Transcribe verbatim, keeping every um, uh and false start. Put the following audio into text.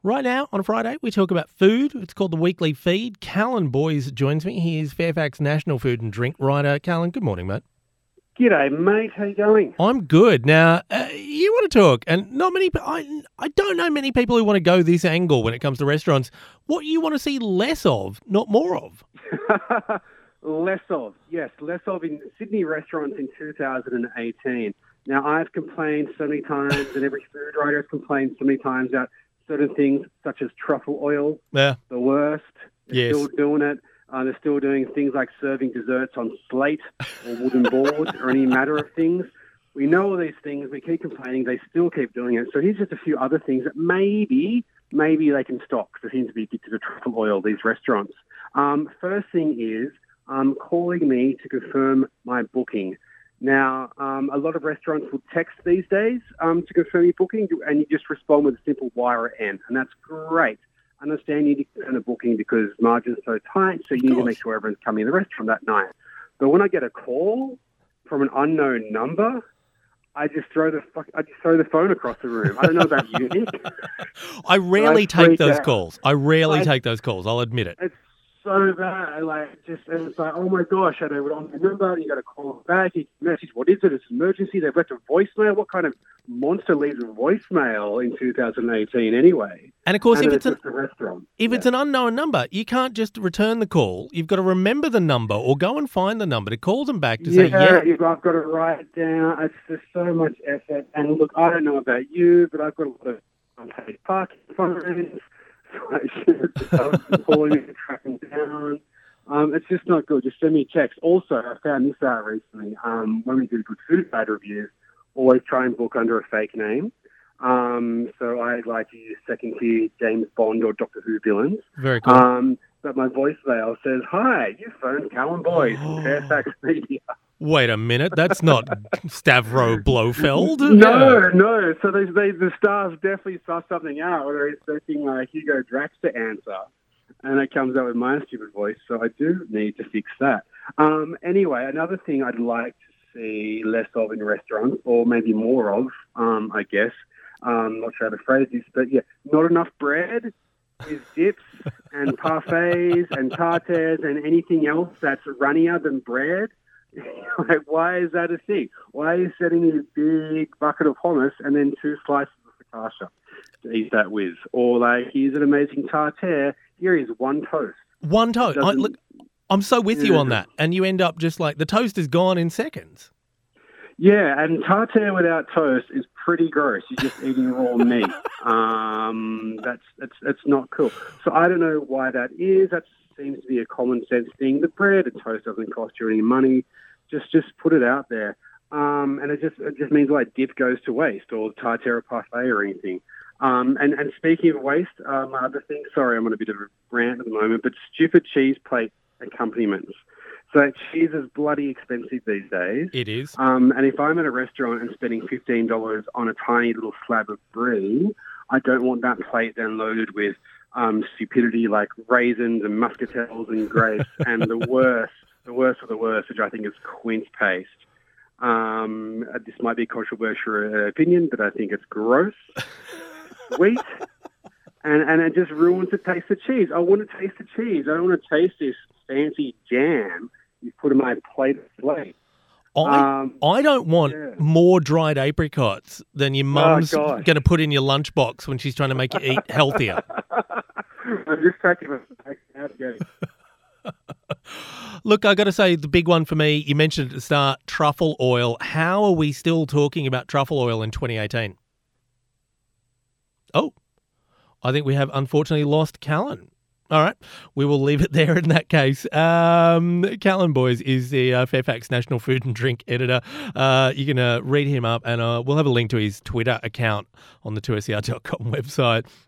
Right now, on a Friday, we talk about food. It's called the Weekly Feed. Callan Boys joins me. He is Fairfax National Food and Drink writer. Callan, good morning, mate. G'day, mate. How you going? I'm good. Now, uh, you want to talk, and not many, I, I don't know many people who want to go this angle when it comes to restaurants. What you want to see less of, not more of. Less of, yes, less of in Sydney restaurants in two thousand eighteen. Now, I've complained so many times, and every food writer has complained so many times about certain things such as truffle oil, Yeah. the worst. They're Yes. still doing it. Uh, they're still doing things like serving desserts on slate or wooden boards or any matter of things. We know all these things. We keep complaining. They still keep doing it. So here's just a few other things that maybe, maybe they can stop because they seem to be addicted to truffle oil, these restaurants. Um, first thing is um, calling me to confirm my booking. Now, um, a lot of restaurants will text these days um, to confirm your booking, and you just respond with a simple Y or N, and that's great. I understand you need to confirm a booking because margins are so tight, so you need to make sure everyone's coming in the restaurant that night. But when I get a call from an unknown number, I just throw the fuck, I just throw the phone across the room. I don't know about you, Nick. I rarely I take freak those out. calls. I rarely I- take those calls. I'll admit it. It's so bad. I like just, and it's like, oh my gosh, I don't know the number. And you got to call them back. You message, what is it? It's an emergency. They've left a voicemail. What kind of monster leaves a voicemail in two thousand eighteen anyway? And of course, and if it's it's an just a restaurant. if it's an unknown number, you can't just return the call. You've got to remember the number or go and find the number to call them back to say, yeah, yeah. you've- I've got to write it down. It's just so much effort. And look, I don't know about you, but I've got a lot of unpaid parking fines. So I should calling me to track them down. Um, it's just not good. Just send me a text. Also, I found this out recently. Um, when we do good food guide reviews, always try and book under a fake name. Um, so I like to use second tier James Bond or Doctor Who villains. Very cool. Um, but my voicemail says, "Hi, you phoned Callan Boys from Fairfax Media." Wait a minute. That's not Stavro Blofeld. No, Yeah. no. So they, they, the staff definitely saw something out, where they're expecting like Hugo Drax to answer, and it comes out with my stupid voice. So I do need to fix that. Um, anyway, another thing I'd like to see less of in restaurants, or maybe more of, um, I guess. Um, not sure how to phrase this, but yeah, not enough bread with dips and parfaits and tartares and anything else that's runnier than bread. Like, why is that a thing? Why are you setting me a big bucket of hummus and then two slices of focaccia to eat that with? Or like, here's an amazing tartare. Here is one toast. One toast. I, Doesn't- look, I'm so with you Yeah. on that. And you end up just like the toast is gone in seconds. Yeah, and tartare without toast is pretty gross. You're just eating raw meat. Um, that's that's that's not cool. So I don't know why that is. That seems to be a common sense thing. The bread and toast doesn't cost you any money. Just just put it out there. Um, and it just it just means like dip goes to waste or tartare or parfait or anything. Um, and, and speaking of waste, um, my other thing, sorry, I'm on a bit of a rant at the moment, but stupid cheese plate accompaniments. So cheese is bloody expensive these days. It is. Um, and if I'm at a restaurant and spending fifteen dollars on a tiny little slab of brie, I don't want that plate then loaded with um, stupidity like raisins and muscatels and grapes and the worst, the worst of the worst, which I think is quince paste. Um, this might be a controversial opinion, but I think it's gross, sweet, and, and it just ruins the taste of cheese. I want to taste the cheese. I don't want to taste this fancy jam you put in my plate of slate. I, Um, I don't want yeah. more dried apricots than your mum's gosh. going to put in your lunchbox when she's trying to make you eat healthier. I'm just taking a out again. Look, I got to say, the big one for me, you mentioned at the start, truffle oil. How are we still talking about truffle oil in twenty eighteen? Oh, I think we have unfortunately lost Callan. All right, we will leave it there in that case. Um, Callan Boys is the uh, Fairfax National Food and Drink editor. Uh, you can uh, read him up, and uh, we'll have a link to his Twitter account on the two S E R dot com website.